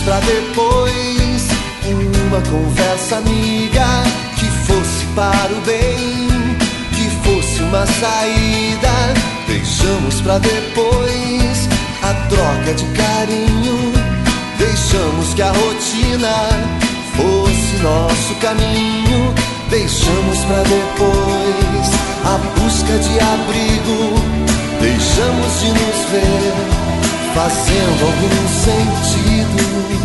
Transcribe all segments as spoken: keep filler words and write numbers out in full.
pra depois uma conversa amiga que fosse para o bem, que fosse uma saída. Deixamos pra depois a troca de carinho. Deixamos que a rotina fosse nosso caminho. Deixamos pra depois a busca de abrigo. Deixamos de nos ver fazendo algum sentido.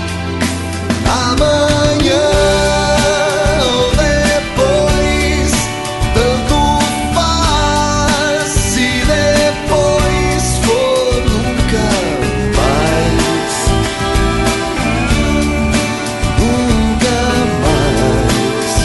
Amanhã ou depois, tanto faz. Se depois for nunca mais, nunca mais.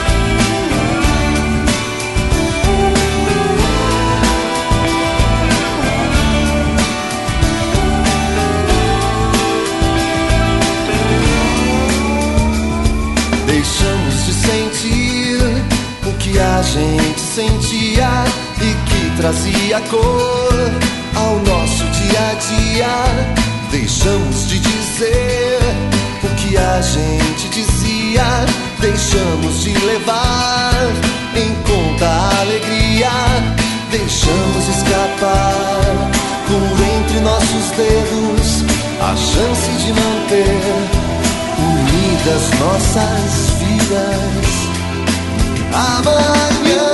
Deixamos de sentir o que a gente sentia e que trazia cor ao nosso dia a dia. Deixamos de dizer o que a gente dizia. Deixamos de levar em conta a alegria. Deixamos escapar por entre nossos dedos a chance de manter unidas nossas vidas. Amanhã